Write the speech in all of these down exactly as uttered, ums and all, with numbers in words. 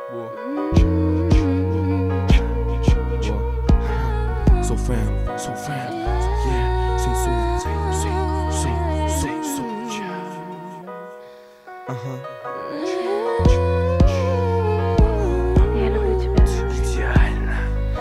So fam, so fam, yeah, say so, say, say, say, say, so, yeah. Ага. Я люблю тебя. Идеально.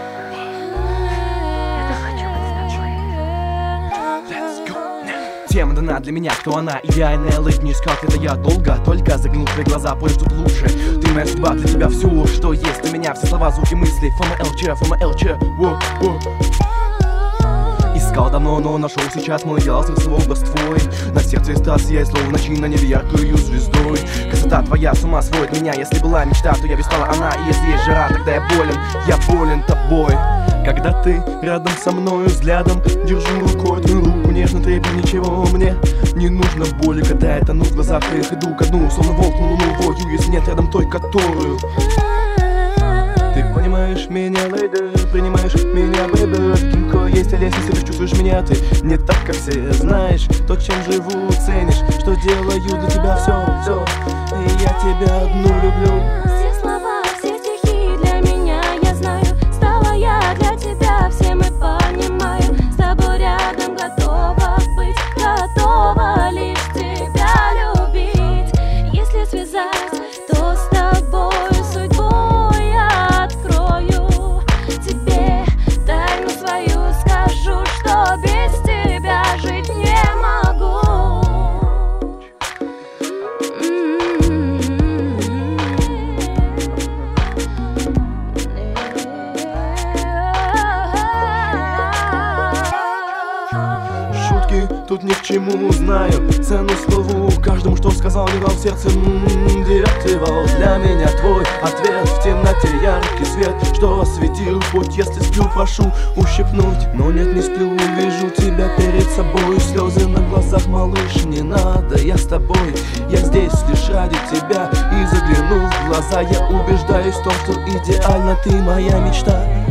Я так хочу быть с тобой. Let's go. Тема дана для меня, кто она, идеальная лыть. Не искал это я долго, только заглянул в твои глаза, понял, тут лучше. Ты моя судьба, для тебя все, что есть у меня. Все слова, звуки, мысли, ФМЛЧ, ФМЛЧ, во, во. Искал давно, но нашел сейчас, мой идеал, срысл образ твой. На сердце страст сияет, словно в ночи на небе яркою звездой. Красота твоя с ума сводит меня. Если была мечта, то я бы стала она. И если есть жара, тогда я болен, я болен тобой. Когда ты рядом со мною взглядом держу рукой твою руку, нежно трепет, ничего мне не нужно боли. Когда я тону в глазах твоих, иду ко дну, словно волк на луну вою, если нет рядом той, которую ты понимаешь меня, лейдер, принимаешь меня, бэйбэ. Гимко есть лестница, ты чувствуешь меня, ты не так, как все. Знаешь, то, чем живу, ценишь, что делаю для тебя все, все. И я тебя одну люблю. Все слова, все стихи для меня, я знаю. Стала я для тебя, все мы понимаем. С тобой рядом готова быть, готова лишь тебя любить. Если связать, то с тобой судьбой я открою тебе тайну свою, скажу, что без тебя жить не могу. Шутки тут ни к чему, знаю цену слову, каждому, что сказал, не дал в сердце. М-м-м, деактивал для меня твой ответ. В темноте яркий свет, что осветил путь. Если сплю, прошу ущипнуть, но нет, не сплю, вижу тебя перед собой. Слезы на глазах, малыш, не надо, я с тобой. Я здесь лишь ради тебя, и заглянув в глаза, я убеждаюсь в том, что идеально ты моя мечта.